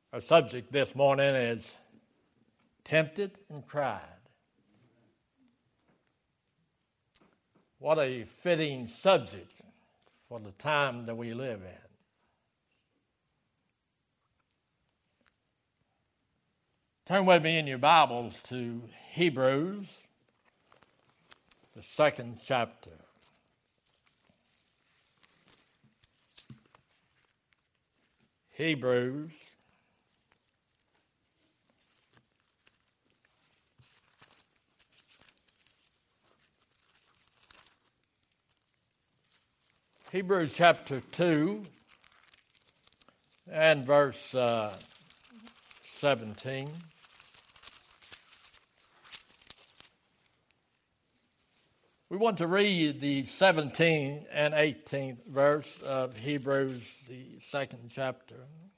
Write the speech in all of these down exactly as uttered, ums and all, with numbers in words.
Our subject this morning is tempted and tried. What a fitting subject for the time that we live in. Turn with me in your Bibles to Hebrews, the second chapter. Hebrews Hebrews chapter two and verse uh, seventeen. We want to read the seventeenth and eighteenth verse of Hebrews, the second chapter.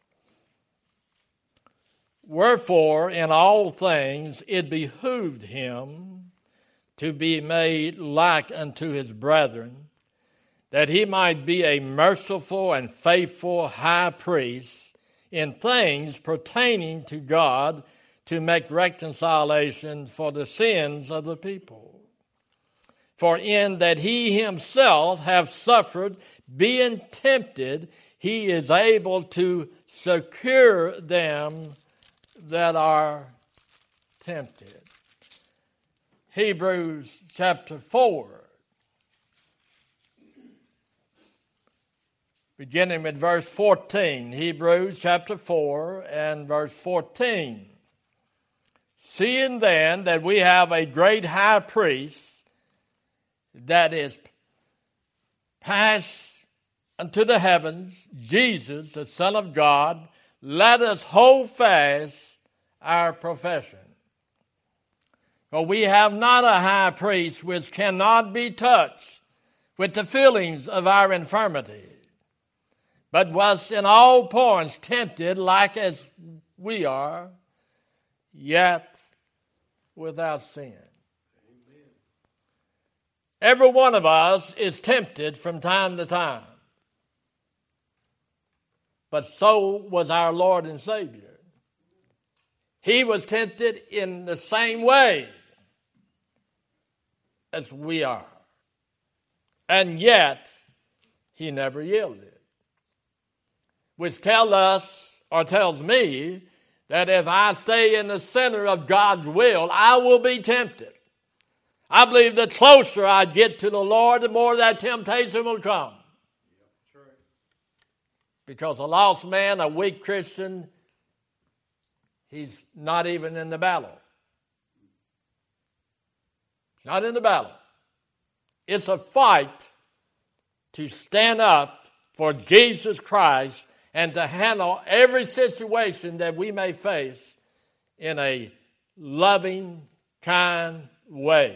Wherefore, in all things it behooved him to be made like unto his brethren, that he might be a merciful and faithful high priest in things pertaining to God, to make reconciliation for the sins of the people. For in that he himself hath suffered, being tempted, he is able to secure them that are tempted. Hebrews chapter four. Beginning with verse fourteen, Hebrews chapter four and verse fourteen. Seeing then that we have a great high priest that is passed unto the heavens, Jesus, the Son of God, let us hold fast our profession. For we have not a high priest which cannot be touched with the feelings of our infirmity, but was in all points tempted like as we are, yet without sin. Amen. Every one of us is tempted from time to time. But so was our Lord and Savior. He was tempted in the same way as we are. And yet, he never yielded. Which tells us, or tells me, that if I stay in the center of God's will, I will be tempted. I believe the closer I get to the Lord, the more that temptation will come. Because a lost man, a weak Christian, he's not even in the battle. He's not in the battle. It's a fight to stand up for Jesus Christ and to handle every situation that we may face in a loving, kind way.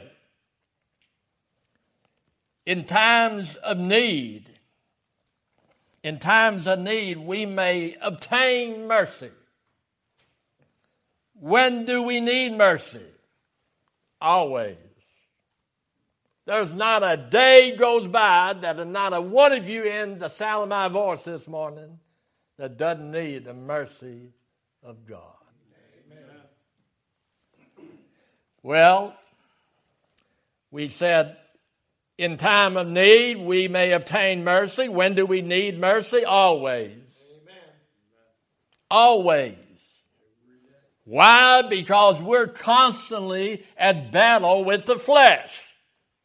In times of need, in times of need, we may obtain mercy. When do we need mercy? Always. There's not a day goes by that not a one of you in the sound of my voice this morning that doesn't need the mercy of God. Amen. Well, we said in time of need we may obtain mercy. When do we need mercy? Always. Amen. Always. Why? Because we're constantly at battle with the flesh.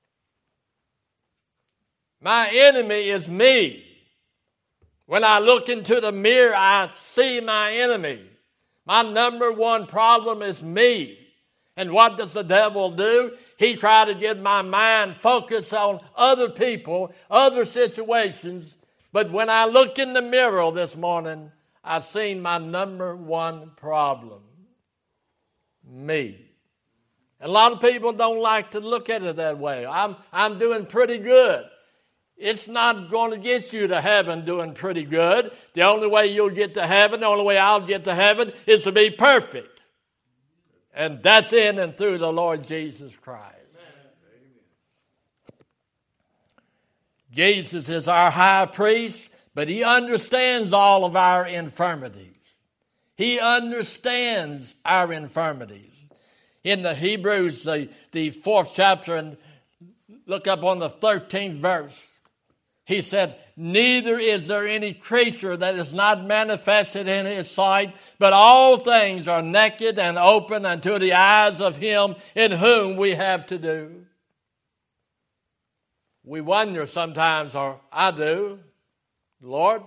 My enemy is me. When I look into the mirror, I see my enemy. My number one problem is me. And what does the devil do? He tries to get my mind focused on other people, other situations. But when I look in the mirror this morning, I've seen my number one problem. Me. A lot of people don't like to look at it that way. I'm, I'm doing pretty good. It's not going to get you to heaven doing pretty good. The only way you'll get to heaven, the only way I'll get to heaven is to be perfect. And that's in and through the Lord Jesus Christ. Amen. Jesus is our high priest, but he understands all of our infirmities. He understands our infirmities. In the Hebrews, the, the fourth chapter, and look up on the thirteenth verse, he said, neither is there any creature that is not manifested in his sight, but all things are naked and open unto the eyes of him in whom we have to do. We wonder sometimes, or I do, Lord,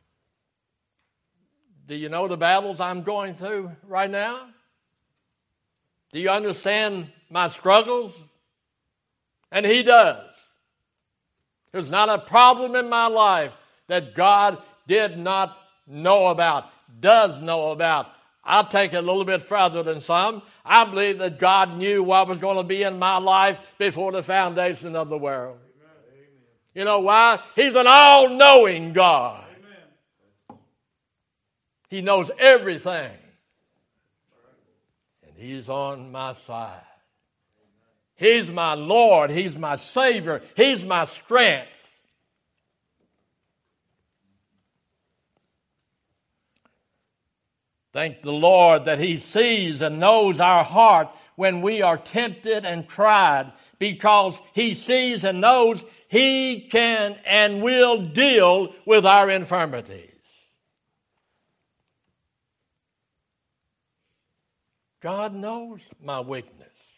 do you know the battles I'm going through right now? Do you understand my struggles? And he does. There's not a problem in my life that God did not know about, does know about. I'll take it a little bit further than some. I believe that God knew what was going to be in my life before the foundation of the world. Amen. You know why? He's an all-knowing God. Amen. He knows everything. And he's on my side. He's my Lord. He's my Savior. He's my strength. Thank the Lord that he sees and knows our heart when we are tempted and tried, because he sees and knows he can and will deal with our infirmities. God knows my weakness.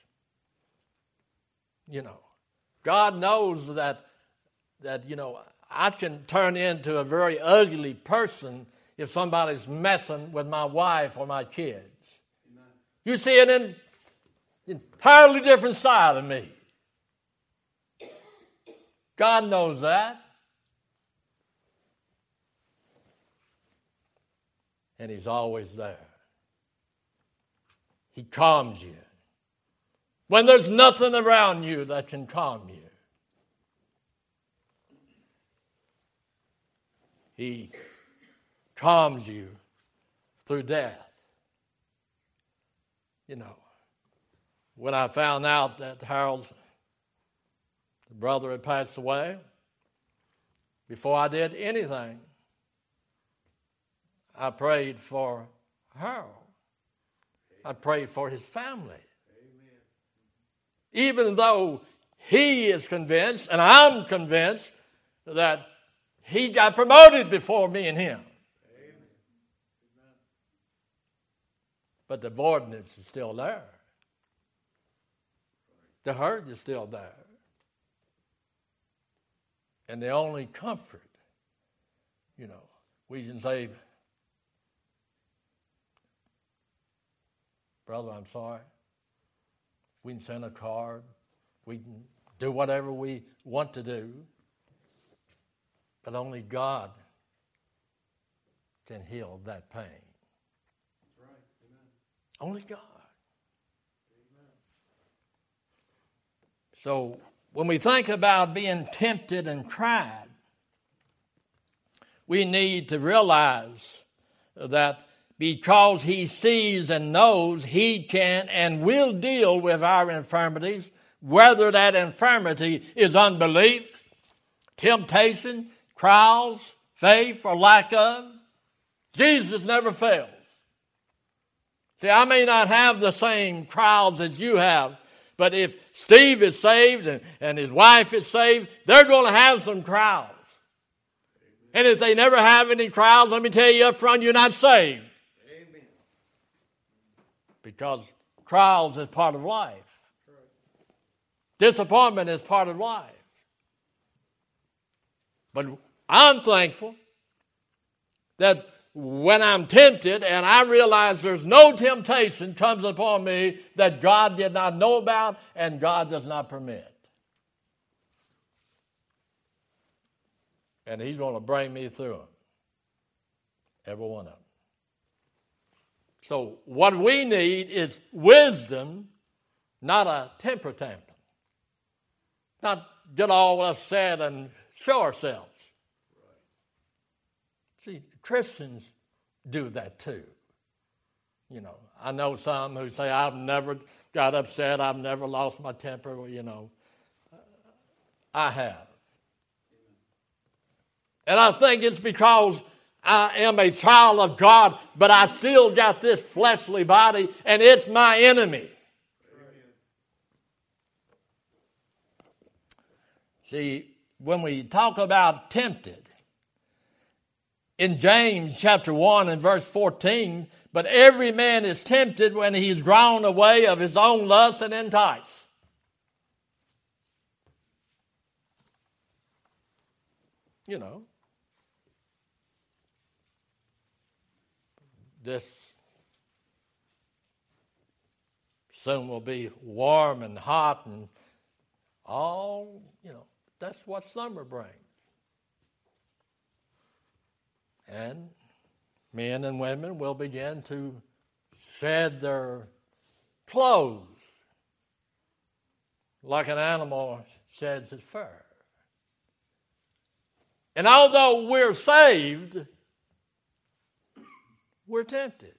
You know, God knows that, that, you know, I can turn into a very ugly person if somebody's messing with my wife or my kids. Amen. You see an entirely different side of me. God knows that. And he's always there. He calms you when there's nothing around you that can calm you. He calms you through death. You know, when I found out that Harold's brother had passed away, before I did anything, I prayed for Harold. I prayed for his family. Even though he is convinced, and I'm convinced, that he got promoted before me and him. Amen. But the voidness is still there. The hurt is still there. And the only comfort, you know, we can say, brother, I'm sorry. We can send a card. We can do whatever we want to do. But only God can heal that pain. That's right. Amen. Only God. Amen. So when we think about being tempted and tried, we need to realize that because he sees and knows, he can and will deal with our infirmities, whether that infirmity is unbelief, temptation, trials, faith, or lack of. Jesus never fails. See, I may not have the same trials as you have, but if Steve is saved and, and his wife is saved, they're going to have some trials. And if they never have any trials, let me tell you up front, you're not saved. Because trials is part of life. Disappointment is part of life. But I'm thankful that when I'm tempted and I realize there's no temptation comes upon me that God did not know about and God does not permit. And he's going to bring me through them. Every one of them. So what we need is wisdom, not a temper tantrum. Not get all upset and show ourselves. Right. See, Christians do that too. You know, I know some who say, I've never got upset, I've never lost my temper, well, you know. I have. And I think it's because I am a child of God, but I still got this fleshly body, and it's my enemy. See, when we talk about tempted, in James chapter one and verse fourteen, but every man is tempted when he is drawn away of his own lust and enticed. You know, this soon will be warm and hot and all, you know, that's what summer brings. And men and women will begin to shed their clothes like an animal sheds its fur. And although we're saved, we're tempted.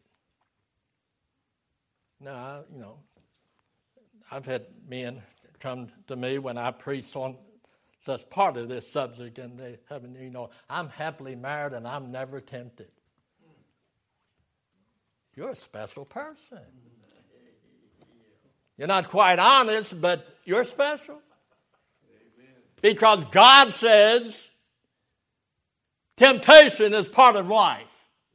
Now, you know, I've had men come to me when I preach on such part of this subject, and they haven't, you know, I'm happily married and I'm never tempted. You're a special person. You're not quite honest, but you're special. Because God says temptation is part of life.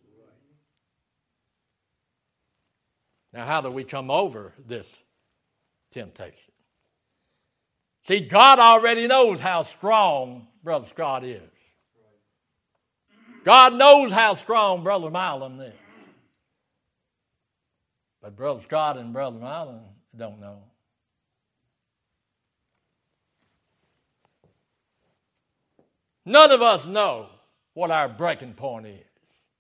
Now, how do we come over this temptation? See, God already knows how strong Brother Scott is. God knows how strong Brother Milam is. But Brother Scott and Brother Milam don't know. None of us know what our breaking point is.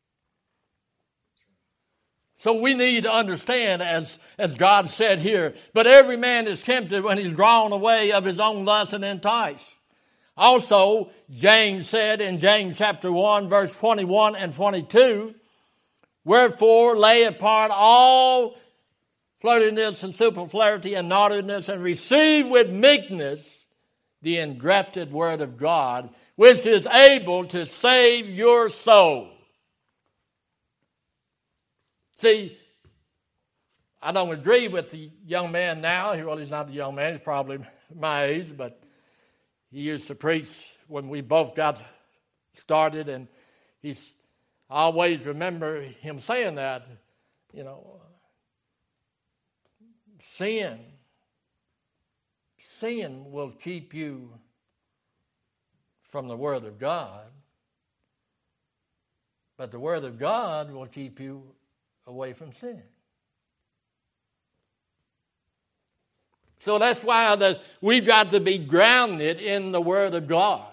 So we need to understand, as, as God said here, but every man is tempted when he's drawn away of his own lust and enticed. Also, James said in James chapter one, verse twenty-one and twenty-two, wherefore lay apart all flirtiness and superfluity and naughtiness, and receive with meekness the engrafted word of God, which is able to save your soul. See, I don't agree with the young man now. Well, he's not a young man. He's probably my age, but he used to preach when we both got started, and he's I always remember him saying that, you know, sin, sin will keep you from the Word of God, but the Word of God will keep you away from sin. So that's why the, we've got to be grounded in the Word of God.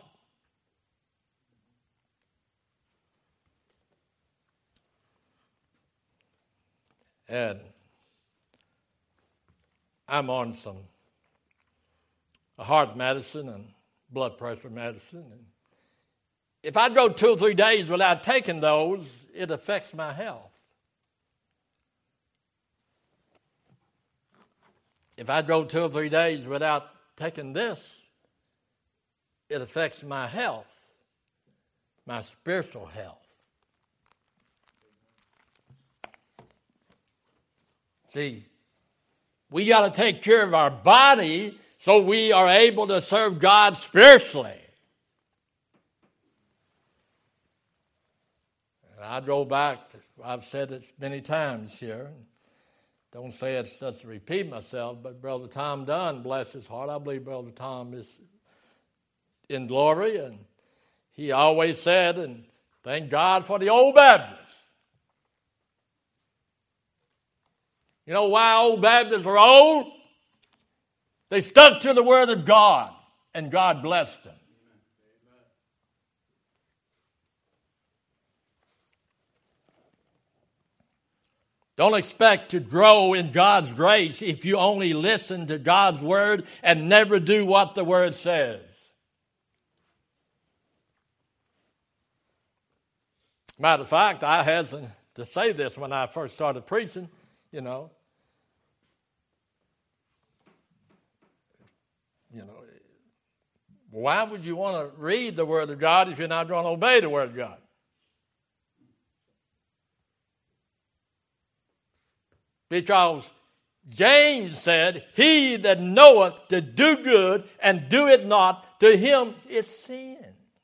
And I'm on some heart medicine and blood pressure medicine. And if I go two or three days without taking those, it affects my health. If I go two or three days without taking this, it affects my health, my spiritual health. See, we got to take care of our body so we are able to serve God spiritually. And I drove back, I've said it many times here. Don't say it just to repeat myself, but Brother Tom Dunn, bless his heart, I believe Brother Tom is in glory, and he always said, and thank God for the old Baptists. You know why old Baptists are old? They stuck to the Word of God, and God blessed them. Don't expect to grow in God's grace if you only listen to God's Word and never do what the Word says. Matter of fact, I had to say this when I first started preaching, you know. You know, why would you want to read the Word of God if you're not going to obey the Word of God? Because James said, he that knoweth to do good and do it not, to him is sin.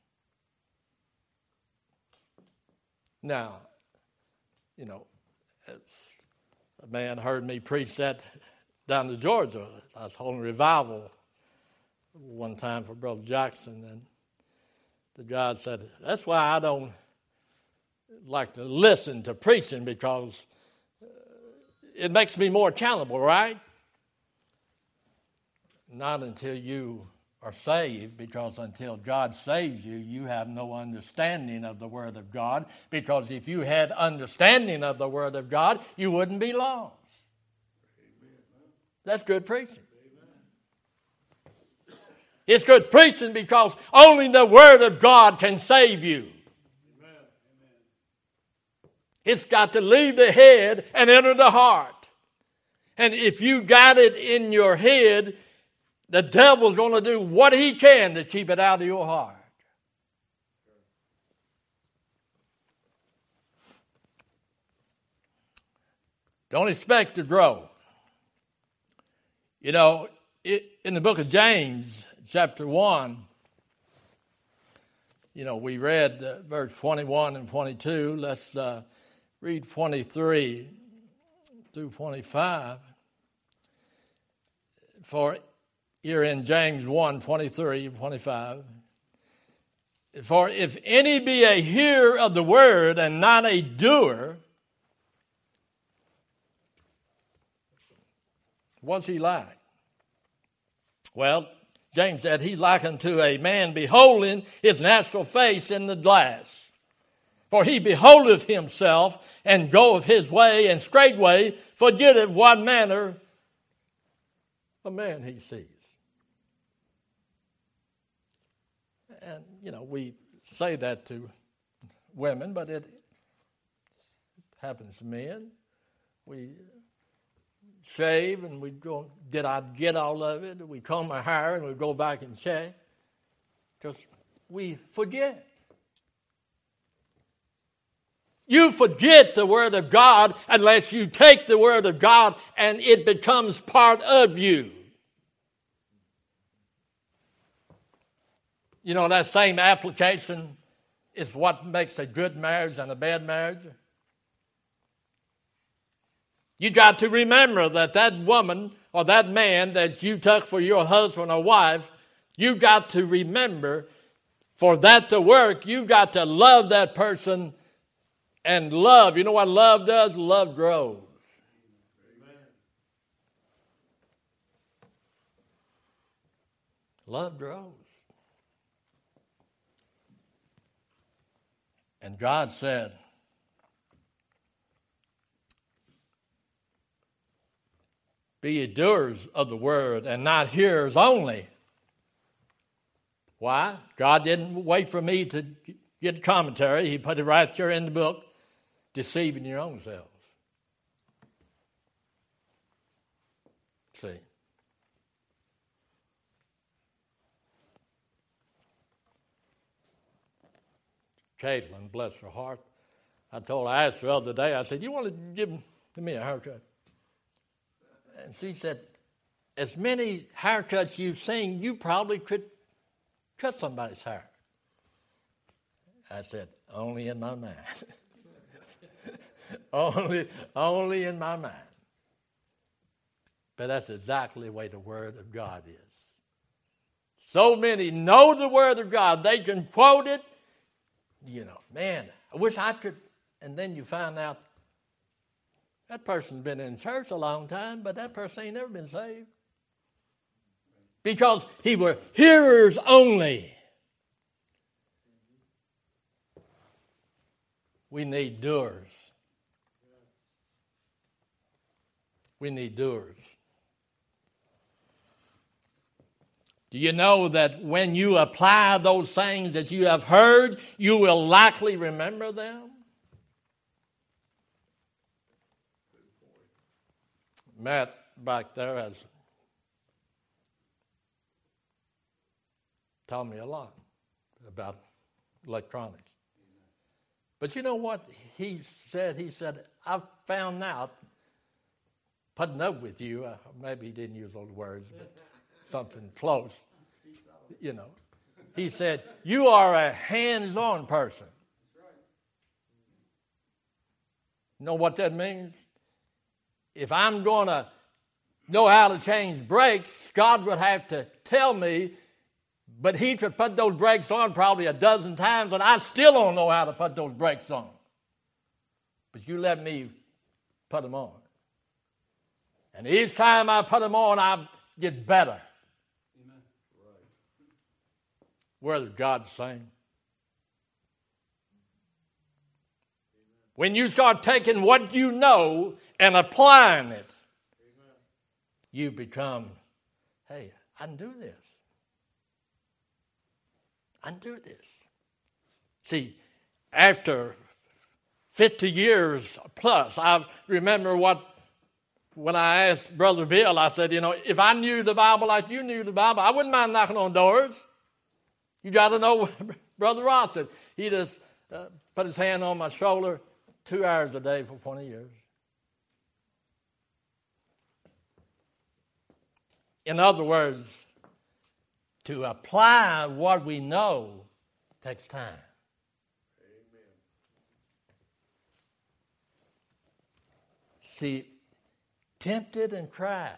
Now, you know, a man heard me preach that down to Georgia. I was holding a revival one time for Brother Jackson, and the guy said, that's why I don't like to listen to preaching, because it makes me more accountable, right? Not until you are saved, because until God saves you, you have no understanding of the Word of God, because if you had understanding of the Word of God, you wouldn't be lost. That's good preaching. It's good preaching because only the Word of God can save you. It's got to leave the head and enter the heart. And if you got it in your head, the devil's going to do what he can to keep it out of your heart. Don't expect to grow. You know, it, in the book of James, chapter one, you know, we read uh, verse twenty-one and twenty-two. Let's uh, read twenty-three through twenty-five. For you're in James one, twenty-three, twenty-five. For if any be a hearer of the word and not a doer, what's he like? Well, James said he's like unto a man beholding his natural face in the glass. For he beholdeth himself and goeth his way, and straightway forgetteth what manner of man he sees. And, you know, we say that to women, but it happens to men. We shave and we don't, did I get all of it? We comb our hair and we go back and check. Because we forget. You forget the Word of God unless you take the Word of God and it becomes part of you. You know, that same application is what makes a good marriage and a bad marriage. You got to remember that that woman or that man that you took for your husband or wife, you got to remember for that to work, you got to love that person. And love, you know what love does? Love grows. Amen. Love grows. And God said, be ye doers of the word and not hearers only. Why? God didn't wait for me to get a commentary. He put it right there in the book. Deceiving your own selves. See. Caitlin, bless her heart. I told her, I asked her the other day, I said, you want to give me a haircut? And she said, as many haircuts you've seen, you probably could cut somebody's hair. I said, only in my mind. only, only in my mind. But that's exactly the way the Word of God is. So many know the Word of God. They can quote it. You know, man, I wish I could. And then you find out that person's been in church a long time, but that person ain't never been saved. Because he were hearers only. We need doers. We need doers. Do you know that when you apply those things that you have heard, you will likely remember them? Matt back there has taught me a lot about electronics. But you know what he said? He said, I've found out putting up with you. Uh, maybe he didn't use those words, but something close. You know, he said, you are a hands-on person. You know what that means? If I'm going to know how to change brakes, God would have to tell me, but he could put those brakes on probably a dozen times, and I still don't know how to put those brakes on. But you let me put them on. And each time I put them on, I get better. Amen. Where is God saying? When you start taking what you know and applying it, amen, you become, hey, I can do this. I can do this. See, after fifty years plus, I remember what, when I asked Brother Bill, I said, you know, if I knew the Bible like you knew the Bible, I wouldn't mind knocking on doors. You got to know, Brother Ross said, he just uh, put his hand on my shoulder two hours a day for twenty years. In other words, to apply what we know takes time. Amen. See, tempted and tried.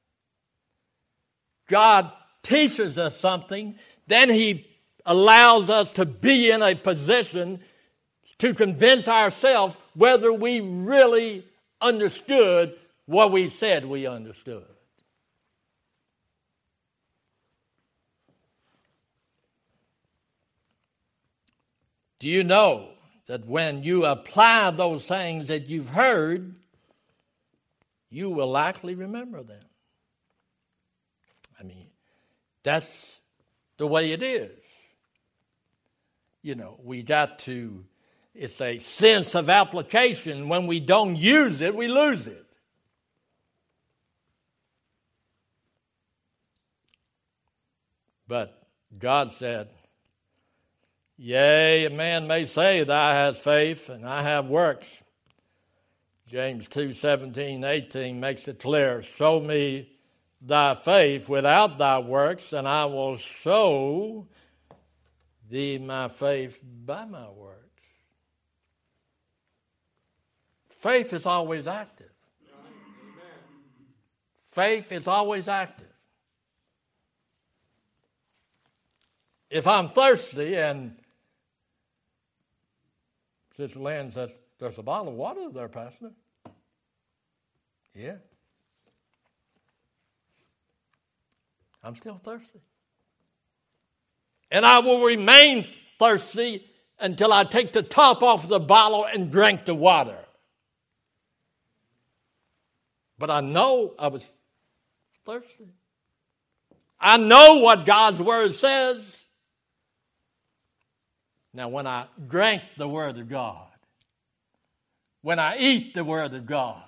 God teaches us something, then he allows us to be in a position to convince ourselves whether we really understood what we said we understood. Do you know that when you apply those things that you've heard, you will likely remember them? I mean, that's the way it is. You know, we got to, it's a sense of application. When we don't use it, we lose it. But God said, yea, a man may say, thou hast faith, and I have works. James two, seventeen, eighteen makes it clear. Show me thy faith without thy works, and I will show thee my faith by my works. Faith is always active. Amen. Faith is always active. If I'm thirsty and Sister Lynn says, there's a bottle of water there, Pastor. Yeah. I'm still thirsty. And I will remain thirsty until I take the top off the bottle and drink the water. But I know I was thirsty. I know what God's word says. Now, when I drink the word of God, when I eat the word of God,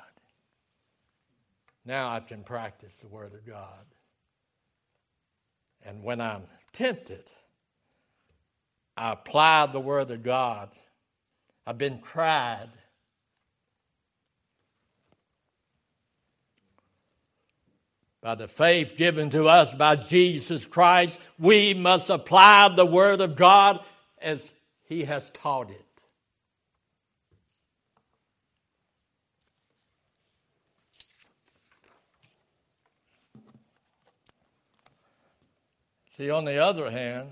now I can practice the word of God. And when I'm tempted, I apply the word of God. I've been tried. By the faith given to us by Jesus Christ, we must apply the word of God as he has taught it. See, on the other hand,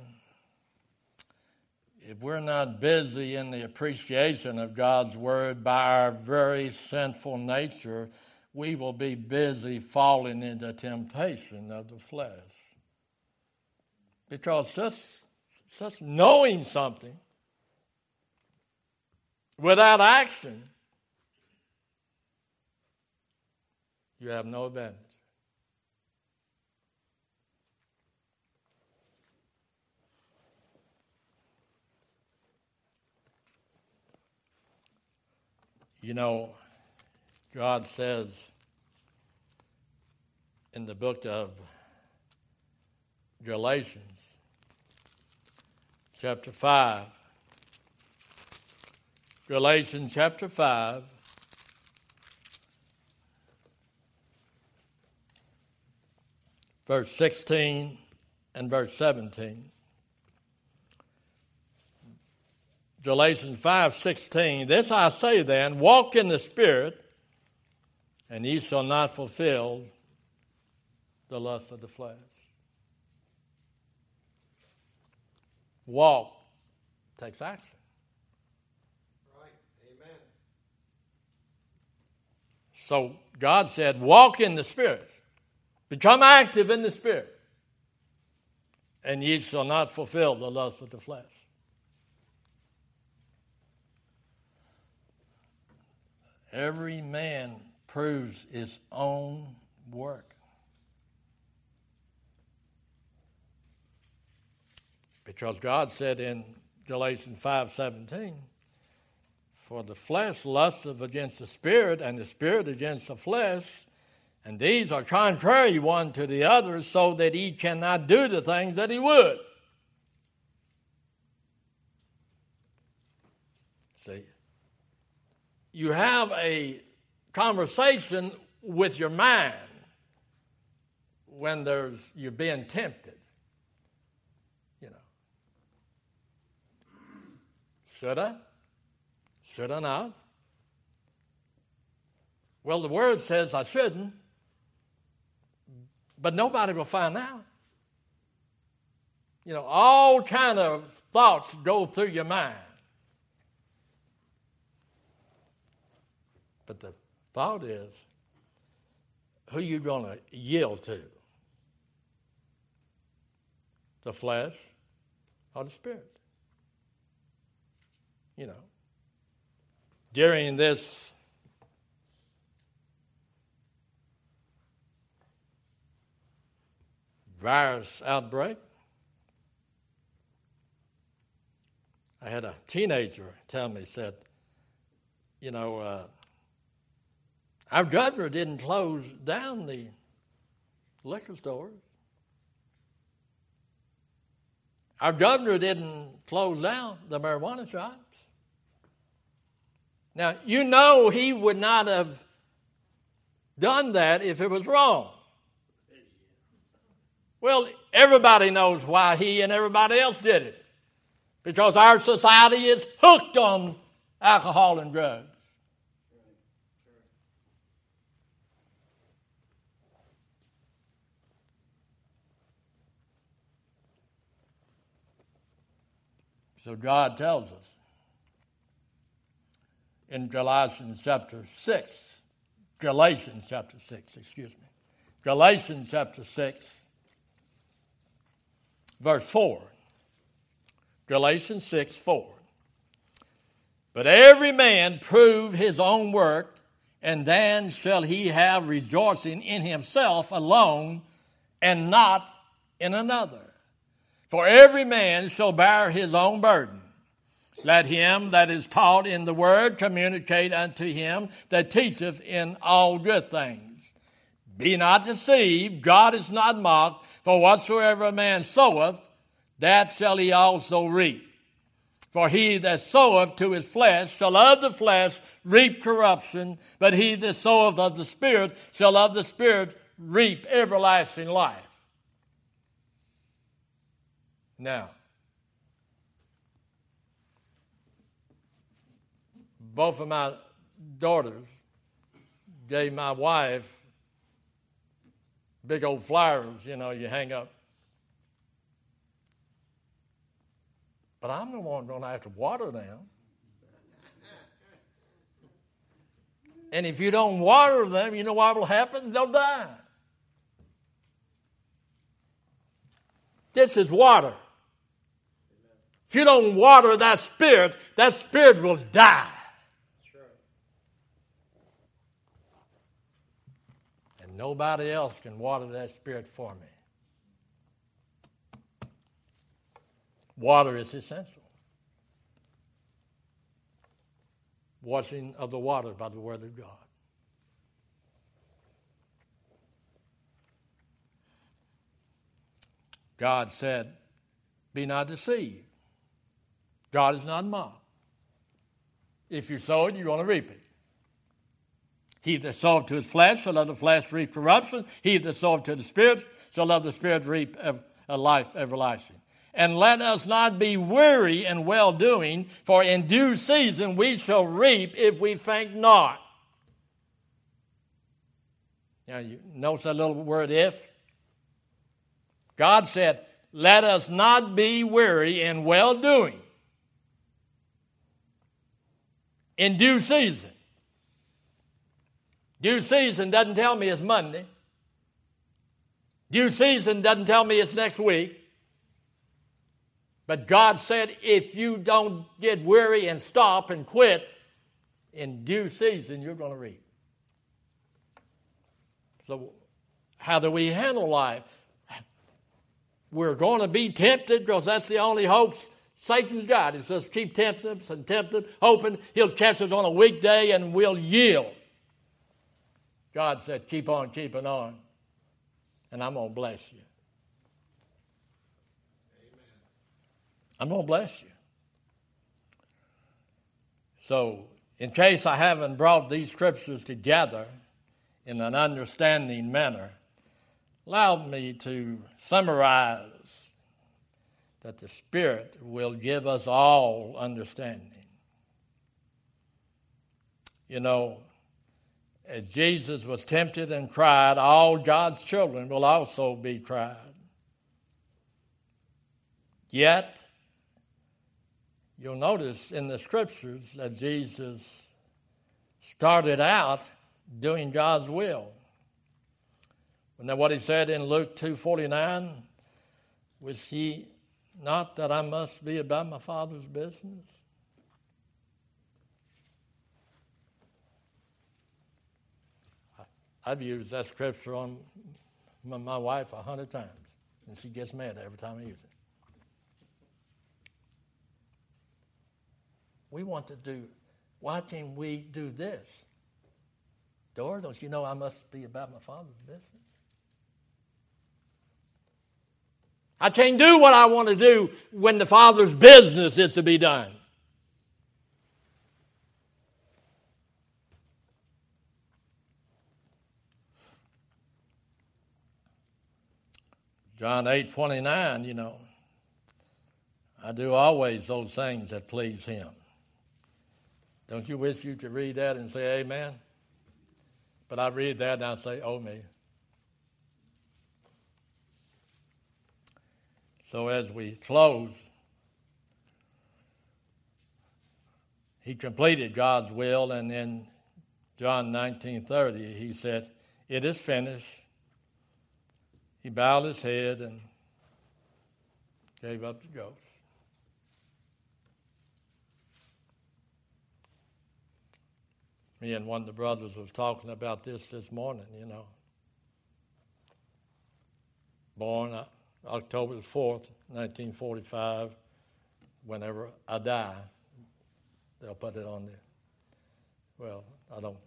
if we're not busy in the appreciation of God's word by our very sinful nature, we will be busy falling into temptation of the flesh. Because just, just knowing something without action, you have no advantage. You know, God says in the book of Galatians, chapter five, Galatians chapter five, verse sixteen and verse seventeen. Galatians five sixteen. This I say then, walk in the Spirit, and ye shall not fulfill the lust of the flesh. Walk takes action. Right. Amen. So God said, walk in the Spirit. Become active in the Spirit. And ye shall not fulfill the lust of the flesh. Every man proves his own work. Because God said in Galatians five seventeen, for the flesh lusteth against the spirit, and the spirit against the flesh, and these are contrary one to the other, so that he cannot do the things that he would. See, you have a conversation with your mind when there's you're being tempted. You know, should I? Should I not? Well, the Word says I shouldn't, but nobody will find out. You know, all kind of thoughts go through your mind. But the thought is, who are you going to yield to? The flesh or the spirit? You know, during this virus outbreak, I had a teenager tell me, said, you know, uh, our governor didn't close down the liquor stores. Our governor didn't close down the marijuana shops. Now, you know he would not have done that if it was wrong. Well, everybody knows why he and everybody else did it. Because our society is hooked on alcohol and drugs. So God tells us in Galatians chapter six, Galatians chapter six, excuse me, Galatians chapter six, verse four, Galatians six, four. But every man prove his own work, and then shall he have rejoicing in himself alone, and not in another. For every man shall bear his own burden. Let him that is taught in the word communicate unto him that teacheth in all good things. Be not deceived, God is not mocked, for whatsoever a man soweth, that shall he also reap. For he that soweth to his flesh shall of the flesh reap corruption, but he that soweth of the Spirit shall of the Spirit reap everlasting life. Now, both of my daughters gave my wife big old flowers, you know, you hang up. But I'm the one going to have to water them. And if you don't water them, you know what will happen? They'll die. This is water. If you don't water that spirit, that spirit will die. Sure. And nobody else can water that spirit for me. Water is essential. Washing of the water by the Word of God. God said, be not deceived. God is not mocked. If you sow it, you're going to reap it. He that soweth to his flesh shall of the flesh reap corruption. He that soweth to the Spirit shall love the Spirit reap a life everlasting. And let us not be weary in well-doing, for in due season we shall reap if we faint not. Now, you notice that little word if? God said, let us not be weary in well-doing. In due season. Due season doesn't tell me it's Monday. Due season doesn't tell me it's next week. But God said, if you don't get weary and stop and quit, in due season you're going to reap. So how do we handle life? We're going to be tempted because that's the only hope Satan's got. He says keep tempting us and tempting, hoping he'll catch us on a weekday and we'll yield. God said keep on keeping on, and I'm going to bless you. I'm going to bless you. So, in case I haven't brought these scriptures together in an understanding manner, allow me to summarize that the Spirit will give us all understanding. You know, as Jesus was tempted and cried, all God's children will also be tried. Yet, you'll notice in the scriptures that Jesus started out doing God's will. Isn't that what he said in Luke two forty-nine? Was ye not that I must be about my Father's business? I've used that scripture on my wife a hundred times, and she gets mad every time I use it. We want to do, why can't we do this? Doris, don't you know I must be about my Father's business? I can't do what I want to do when the Father's business is to be done. John eight twenty-nine, you know, I do always those things that please him. Don't you wish you could read that and say amen? But I read that and I say, oh me. So as we close, he completed God's will, and in John nineteen thirty, he said, it is finished. He bowed his head and gave up the ghost. Me and one of the brothers was talking about this this morning, you know. Born October the fourth, nineteen forty-five. Whenever I die, they'll put it on there. Well, I don't.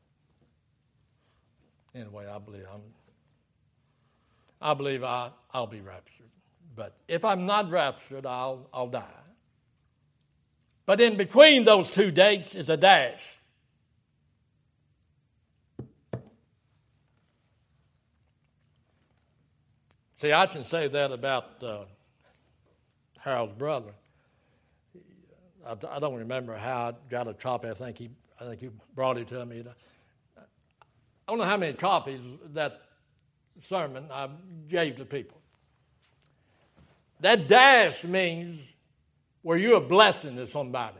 Anyway, I believe I'm. I believe I, I'll be raptured. But if I'm not raptured, I'll I'll die. But in between those two dates is a dash. See, I can say that about uh, Harold's brother. I, I don't remember how I got a copy. I think he, I think he brought it to me. I don't know how many copies that sermon I gave to people. That dash means were you a blessing to somebody?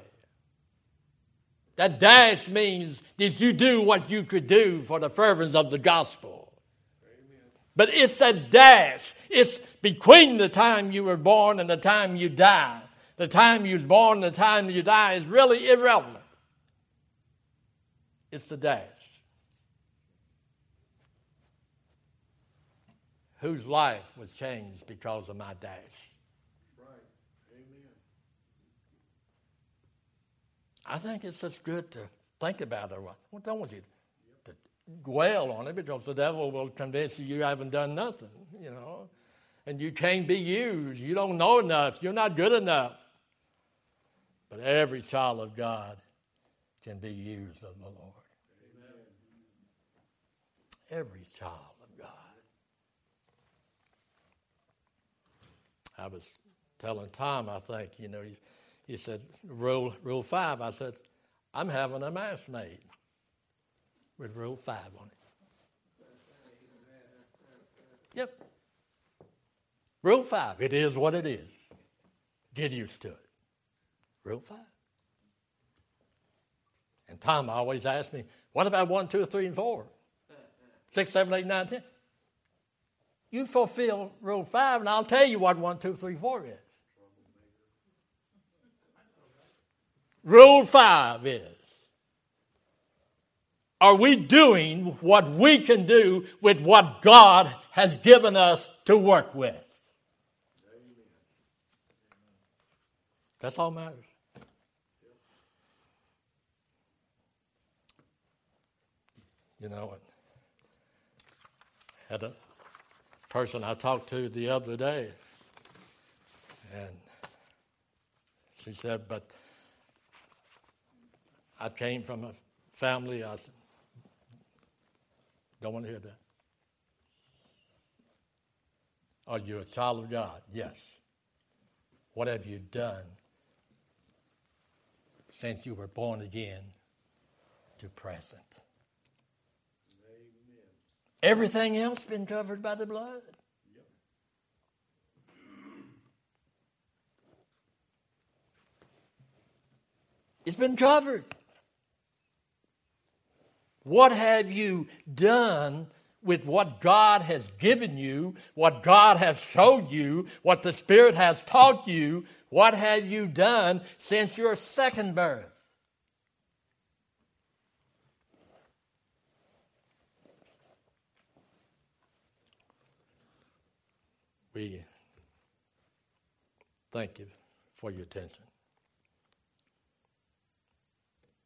That dash means did you do what you could do for the fervence of the gospel? But it's a dash. It's between the time you were born and the time you die. The time you was born and the time you die is really irrelevant. It's the dash. Whose life was changed because of my dash? Right. Amen. I think it's just good to think about it. Well, don't want you to dwell on it because the devil will convince you you haven't done nothing, you know, and you can't be used. You don't know enough. You're not good enough. But every child of God can be used of the Lord. Amen. Every child of God. I was telling Tom, I think, you know, he, he said, rule, rule five. I said, I'm having a mask made with rule five on it. Yep. Rule five. It is what it is. Get used to it. Rule five. And Tom always asks me, what about one, two, three, and four? Six, seven, eight, nine, ten. You fulfill rule five, and I'll tell you what one, two, three, four is. Rule five is, are we doing what we can do with what God has given us to work with? That's all that matters. You know, I had a person I talked to the other day, and she said, but I came from a family. I said, don't want to hear that. Are you a child of God? Yes. What have you done since you were born again to present? Amen. Everything else been covered by the blood? Yep. It's been covered. What have you done with what God has given you, what God has showed you, what the Spirit has taught you? What have you done since your second birth? We thank you for your attention.